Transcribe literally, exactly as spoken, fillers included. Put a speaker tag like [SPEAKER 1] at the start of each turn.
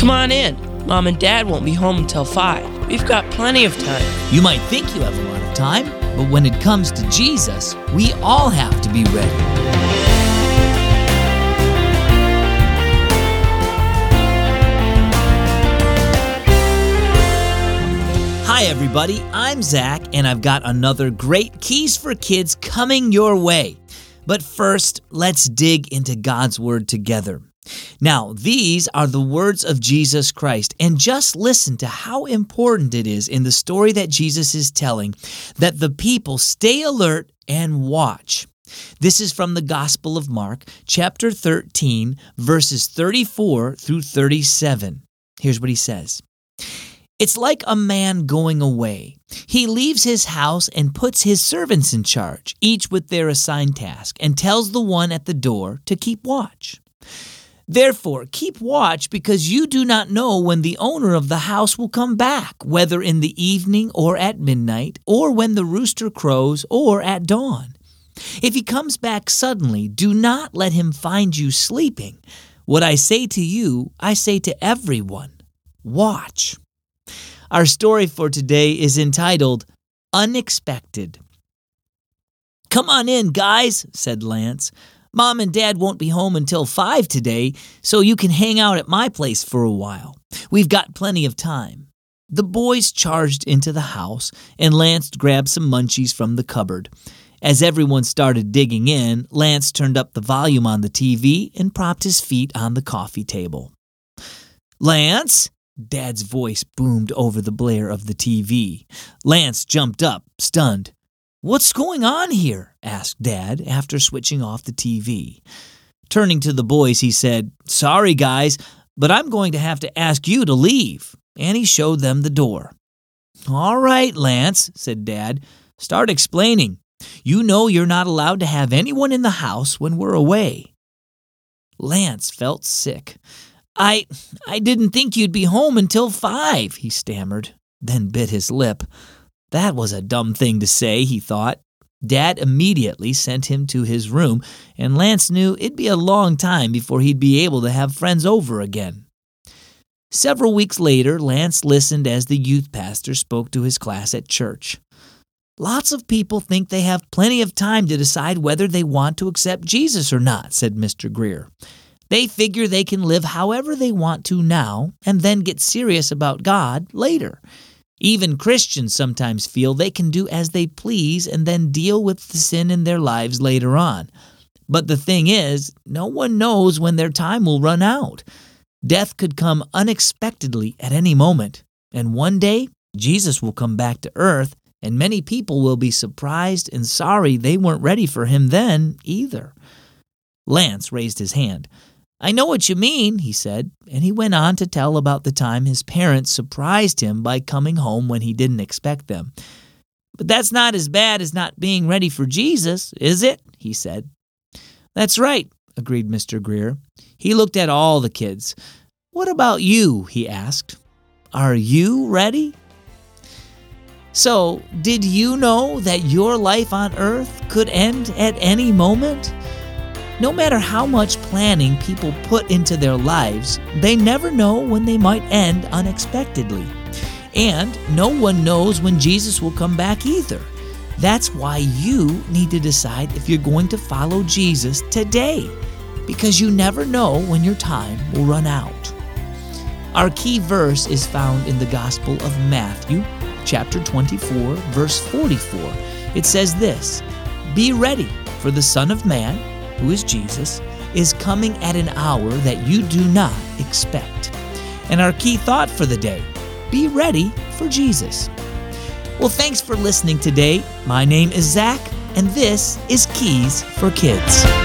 [SPEAKER 1] Come on in. Mom and Dad won't be home until five. We've got plenty of time.
[SPEAKER 2] You might think you have a lot of time, but when it comes to Jesus, we all have to be ready. Hi everybody, I'm Zach, and I've got another great Keys for Kids coming your way. But first, let's dig into God's Word together. Now, these are the words of Jesus Christ, and just listen to how important it is in the story that Jesus is telling that the people stay alert and watch. This is from the Gospel of Mark, chapter thirteen, verses thirty-four through thirty-seven. Here's what he says. It's like a man going away. He leaves his house and puts his servants in charge, each with their assigned task, and tells the one at the door to keep watch. Therefore, keep watch, because you do not know when the owner of the house will come back, whether in the evening or at midnight, or when the rooster crows or at dawn. If he comes back suddenly, do not let him find you sleeping. What I say to you, I say to everyone, watch. Our story for today is entitled, Unexpected. Come on in, guys, said Lance. Mom and Dad won't be home until five today, so you can hang out at my place for a while. We've got plenty of time. The boys charged into the house, and Lance grabbed some munchies from the cupboard. As everyone started digging in, Lance turned up the volume on the T V and propped his feet on the coffee table. Lance? Dad's voice boomed over the blare of the T V. Lance jumped up, stunned. What's going on here? Asked Dad after switching off the T V. Turning to the boys, he said, Sorry, guys, but I'm going to have to ask you to leave. And he showed them the door. All right, Lance, said Dad. Start explaining. You know you're not allowed to have anyone in the house when we're away. Lance felt sick. I I didn't think you'd be home until five, he stammered, then bit his lip. That was a dumb thing to say, he thought. Dad immediately sent him to his room, and Lance knew it'd be a long time before he'd be able to have friends over again. Several weeks later, Lance listened as the youth pastor spoke to his class at church. Lots of people think they have plenty of time to decide whether they want to accept Jesus or not, said Mister Greer. They figure they can live however they want to now and then get serious about God later. Even Christians sometimes feel they can do as they please and then deal with the sin in their lives later on. But the thing is, no one knows when their time will run out. Death could come unexpectedly at any moment, and one day Jesus will come back to earth, and many people will be surprised and sorry they weren't ready for him then either. Lance raised his hand. I know what you mean, he said, and he went on to tell about the time his parents surprised him by coming home when he didn't expect them. But that's not as bad as not being ready for Jesus, is it? He said. That's right, agreed Mister Greer. He looked at all the kids. What about you? He asked. Are you ready? So, did you know that your life on earth could end at any moment? No matter how much planning people put into their lives, they never know when they might end unexpectedly. And no one knows when Jesus will come back either. That's why you need to decide if you're going to follow Jesus today, because you never know when your time will run out. Our key verse is found in the Gospel of Matthew, chapter twenty-four, verse forty-four. It says this, Be ready, for the Son of Man, who is Jesus, is coming at an hour that you do not expect. And our key thought for the day, be ready for Jesus. Well, thanks for listening today. My name is Zach, and this is Keys for Kids.